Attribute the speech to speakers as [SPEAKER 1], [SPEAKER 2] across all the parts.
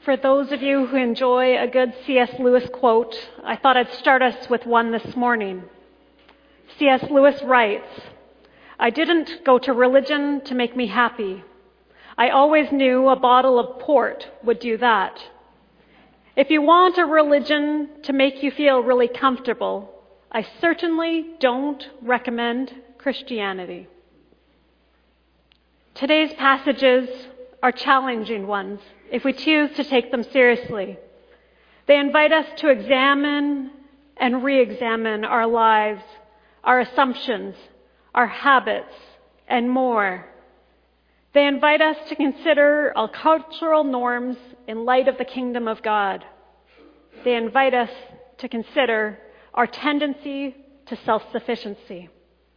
[SPEAKER 1] For those of you who enjoy a good C.S. Lewis quote, I thought I'd start us with one this morning. C.S. Lewis writes, "I didn't go to religion to make me happy. I always knew a bottle of port would do that. If you want a religion to make you feel really comfortable, I certainly don't recommend Christianity." Today's passages are challenging ones if we choose to take them seriously. They invite us to examine and re-examine our lives, our assumptions, our habits, and more. They invite us to consider our cultural norms in light of the kingdom of God. They invite us to consider our tendency to self-sufficiency.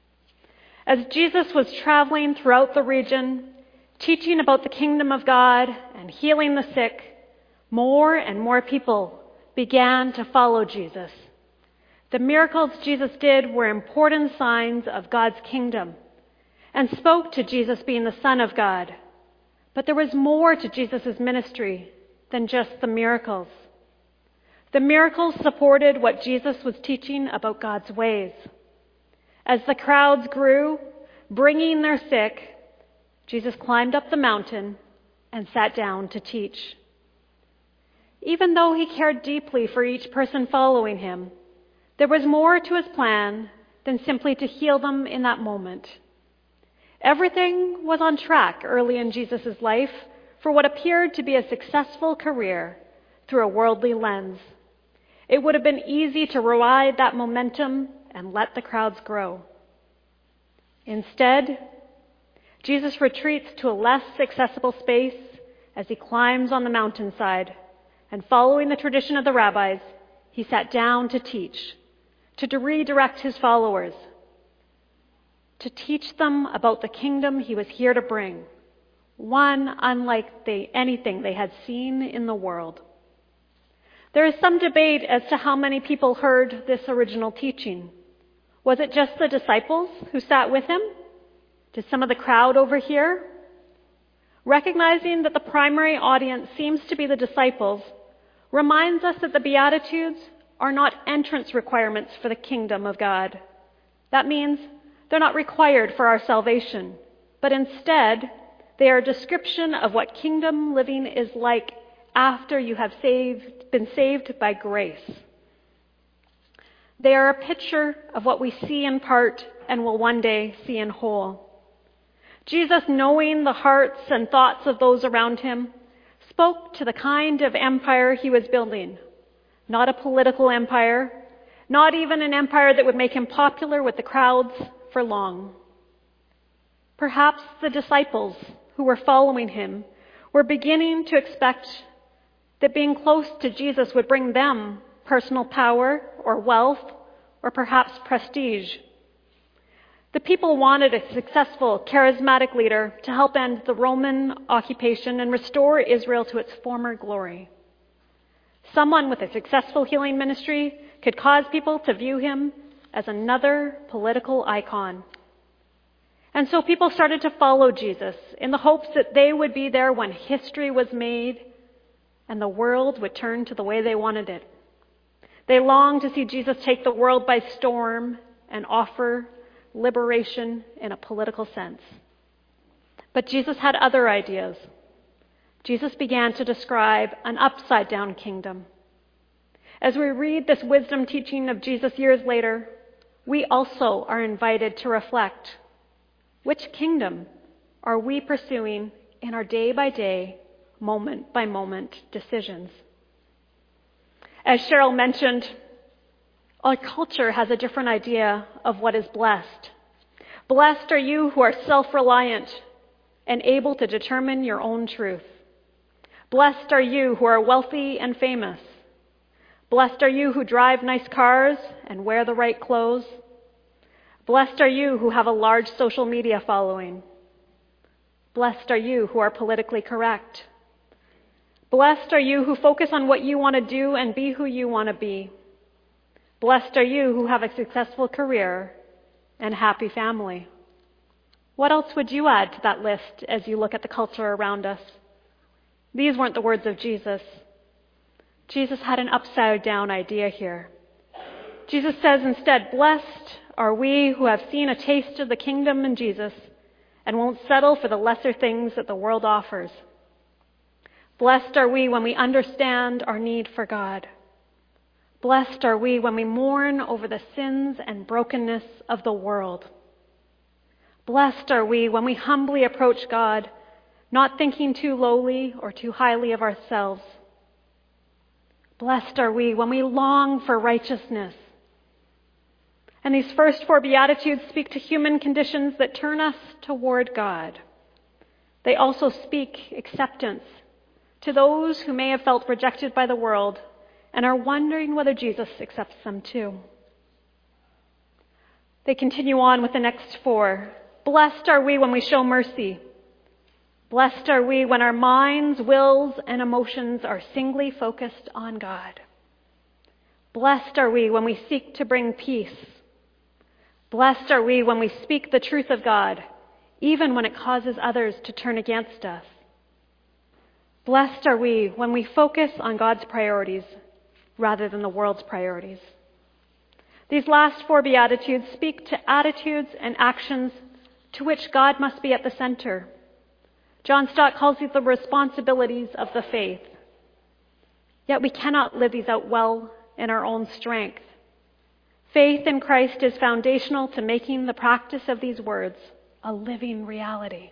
[SPEAKER 1] As Jesus was traveling throughout the region, teaching about the kingdom of God and healing the sick, more and more people began to follow Jesus. The miracles Jesus did were important signs of God's kingdom and spoke to Jesus being the Son of God. But there was more to Jesus' ministry than just the miracles. The miracles supported what Jesus was teaching about God's ways. As the crowds grew, bringing their sick, Jesus climbed up the mountain and sat down to teach. Even though he cared deeply for each person following him, there was more to his plan than simply to heal them in that moment. Everything was on track early in Jesus' life for what appeared to be a successful career through a worldly lens. It would have been easy to ride that momentum and let the crowds grow. Instead, Jesus retreats to a less accessible space as he climbs on the mountainside, and following the tradition of the rabbis, he sat down to teach, to redirect his followers, to teach them about the kingdom he was here to bring, one unlike anything they had seen in the world. There is some debate as to how many people heard this original teaching. Was it just the disciples who sat with him? Did some of the crowd overhear? Recognizing that the primary audience seems to be the disciples reminds us that the Beatitudes are not entrance requirements for the kingdom of God. That means they're not required for our salvation, but instead they are a description of what kingdom living is like after you have been saved by grace. They are a picture of what we see in part and will one day see in whole. Jesus, knowing the hearts and thoughts of those around him, spoke to the kind of empire he was building. Not a political empire, not even an empire that would make him popular with the crowds for long. Perhaps the disciples who were following him were beginning to expect that being close to Jesus would bring them personal power or wealth or perhaps prestige. The people wanted a successful, charismatic leader to help end the Roman occupation and restore Israel to its former glory. Someone with a successful healing ministry could cause people to view him as another political icon. And so people started to follow Jesus in the hopes that they would be there when history was made and the world would turn to the way they wanted it. They longed to see Jesus take the world by storm and offer liberation in a political sense. But Jesus had other ideas. Jesus began to describe an upside-down kingdom. As we read this wisdom teaching of Jesus years later, we also are invited to reflect, which kingdom are we pursuing in our day-by-day, moment-by-moment decisions? As Cheryl mentioned, our culture has a different idea of what is blessed. Blessed are you who are self-reliant and able to determine your own truth. Blessed are you who are wealthy and famous. Blessed are you who drive nice cars and wear the right clothes. Blessed are you who have a large social media following. Blessed are you who are politically correct. Blessed are you who focus on what you want to do and be who you want to be. Blessed are you who have a successful career and happy family. What else would you add to that list as you look at the culture around us? These weren't the words of Jesus. Jesus had an upside-down idea here. Jesus says instead, "Blessed are we who have seen a taste of the kingdom in Jesus and won't settle for the lesser things that the world offers. Blessed are we when we understand our need for God. Blessed are we when we mourn over the sins and brokenness of the world. Blessed are we when we humbly approach God, not thinking too lowly or too highly of ourselves. Blessed are we when we long for righteousness." And these first four Beatitudes speak to human conditions that turn us toward God. They also speak acceptance to those who may have felt rejected by the world and are wondering whether Jesus accepts them too. They continue on with the next four. Blessed are we when we show mercy. Blessed are we when our minds, wills, and emotions are singly focused on God. Blessed are we when we seek to bring peace. Blessed are we when we speak the truth of God, even when it causes others to turn against us. Blessed are we when we focus on God's priorities rather than the world's priorities. These last four Beatitudes speak to attitudes and actions to which God must be at the center. John Stott calls these the responsibilities of the faith. Yet we cannot live these out well in our own strength. Faith in Christ is foundational to making the practice of these words a living reality.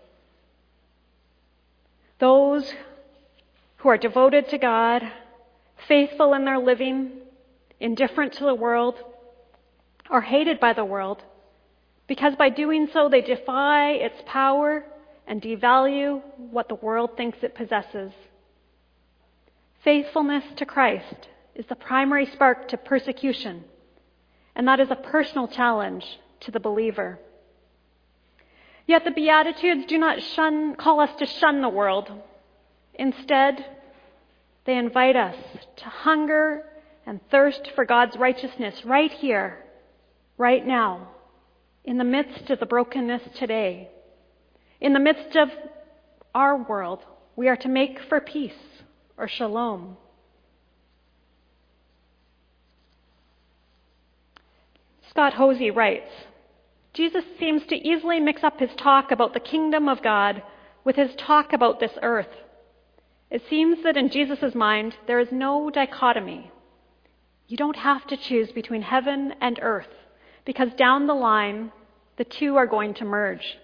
[SPEAKER 1] Those who are devoted to God, faithful in their living, indifferent to the world, are hated by the world because by doing so they defy its power and devalue what the world thinks it possesses. Faithfulness to Christ is the primary spark to persecution, and that is a personal challenge to the believer. Yet the Beatitudes do not call us to shun the world. Instead, they invite us to hunger and thirst for God's righteousness right here, right now, in the midst of the brokenness today. In the midst of our world, we are to make for peace or shalom. Scott Hosey writes, Jesus seems to easily mix up his talk about the kingdom of God with his talk about this earth. It seems that in Jesus' mind, there is no dichotomy. You don't have to choose between heaven and earth, because down the line, the two are going to merge.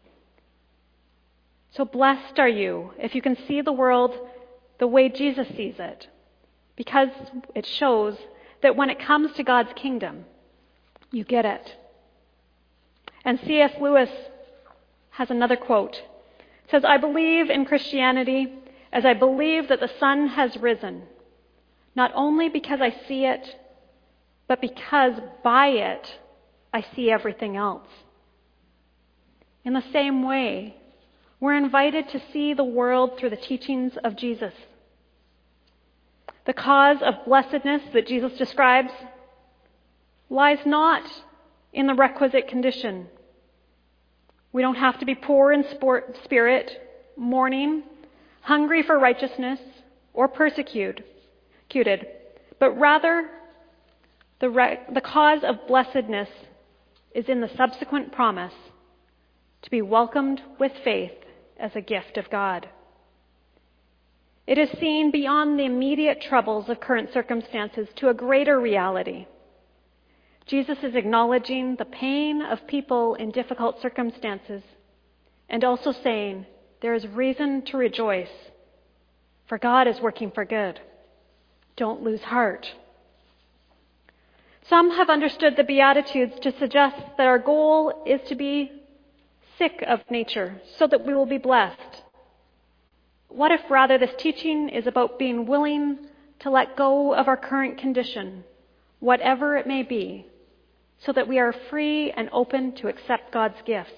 [SPEAKER 1] So blessed are you if you can see the world the way Jesus sees it, because it shows that when it comes to God's kingdom, you get it. And C.S. Lewis has another quote. It says, "I believe in Christianity as I believe that the sun has risen, not only because I see it, but because by it I see everything else." In the same way, we're invited to see the world through the teachings of Jesus. The cause of blessedness that Jesus describes lies not in the requisite condition. We don't have to be poor in spirit, mourning, hungry for righteousness, or persecuted, but rather the cause of blessedness is in the subsequent promise to be welcomed with faith as a gift of God. It is seen beyond the immediate troubles of current circumstances to a greater reality. Jesus is acknowledging the pain of people in difficult circumstances and also saying there is reason to rejoice, for God is working for good. Don't lose heart. Some have understood the Beatitudes to suggest that our goal is to be sick of nature so that we will be blessed. What if rather this teaching is about being willing to let go of our current condition, whatever it may be, so that we are free and open to accept God's gifts?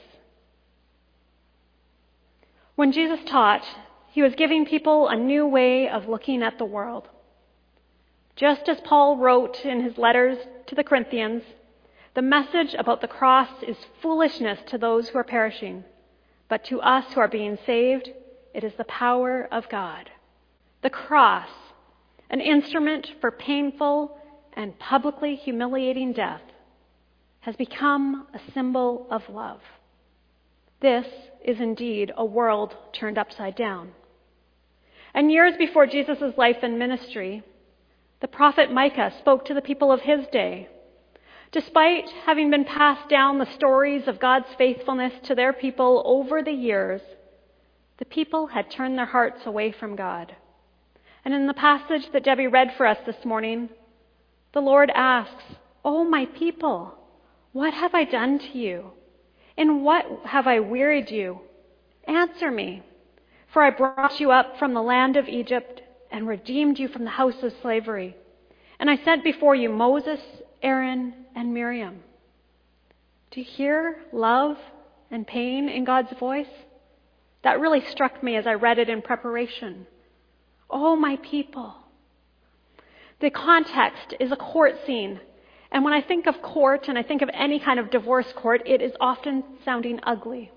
[SPEAKER 1] When Jesus taught, he was giving people a new way of looking at the world. Just as Paul wrote in his letters to the Corinthians, the message about the cross is foolishness to those who are perishing, but to us who are being saved, it is the power of God. The cross, an instrument for painful and publicly humiliating death, has become a symbol of love. This is indeed a world turned upside down. And years before Jesus' life and ministry, the prophet Micah spoke to the people of his day. Despite having been passed down the stories of God's faithfulness to their people over the years, the people had turned their hearts away from God. And in the passage that Debbie read for us this morning, the Lord asks, "Oh, my people, what have I done to you? In what have I wearied you? Answer me, for I brought you up from the land of Egypt and redeemed you from the house of slavery. And I sent before you Moses, Aaron, and Miriam." Do you hear love and pain in God's voice? That really struck me as I read it in preparation. Oh, my people. The context is a court scene. And when I think of court and I think of any kind of divorce court, it is often sounding ugly.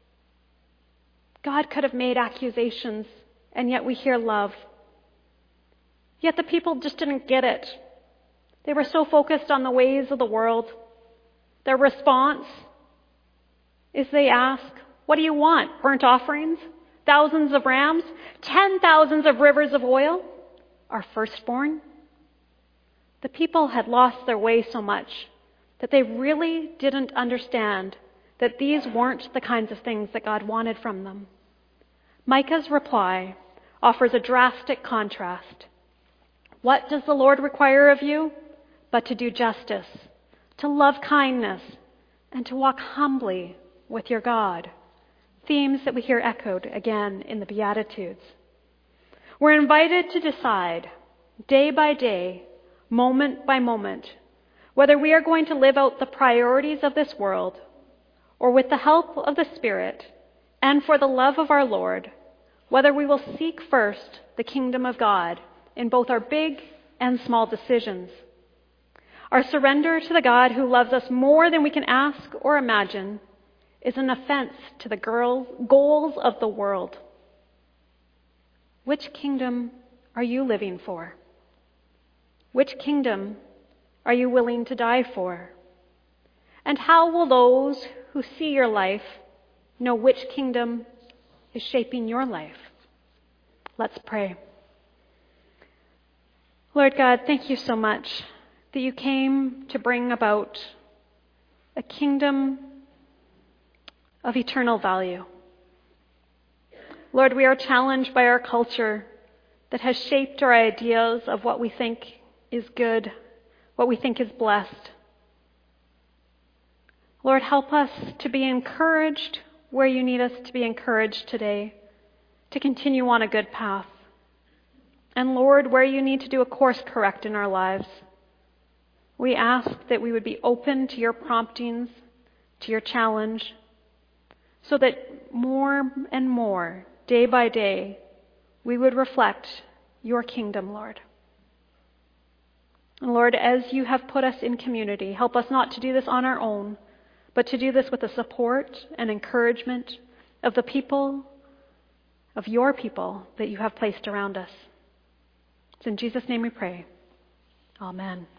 [SPEAKER 1] God could have made accusations, and yet we hear love. Yet the people just didn't get it. They were so focused on the ways of the world. Their response is they ask, "What do you want? Burnt offerings? Thousands of rams? 10,000s of rivers of oil? Our firstborn?" The people had lost their way so much that they really didn't understand that these weren't the kinds of things that God wanted from them. Micah's reply offers a drastic contrast. What does the Lord require of you? But to do justice, to love kindness, and to walk humbly with your God. Themes that we hear echoed again in the Beatitudes. We're invited to decide day by day, moment by moment, whether we are going to live out the priorities of this world, or with the help of the Spirit and for the love of our Lord, whether we will seek first the kingdom of God in both our big and small decisions. Our surrender to the God who loves us more than we can ask or imagine is an offense to the goals of the world. Which kingdom are you living for? Which kingdom are you willing to die for? And how will those who see your life know which kingdom is shaping your life? Let's pray. Lord God, thank you so much that you came to bring about a kingdom of eternal value. Lord, we are challenged by our culture that has shaped our ideas of what we think is good, what we think is blessed. Lord, help us to be encouraged where you need us to be encouraged today, to continue on a good path. And Lord, where you need to do a course correct in our lives, we ask that we would be open to your promptings, to your challenge, so that more and more, day by day, we would reflect your kingdom, Lord. And Lord, as you have put us in community, help us not to do this on our own, but to do this with the support and encouragement of the people, of your people that you have placed around us. It's in Jesus' name we pray. Amen.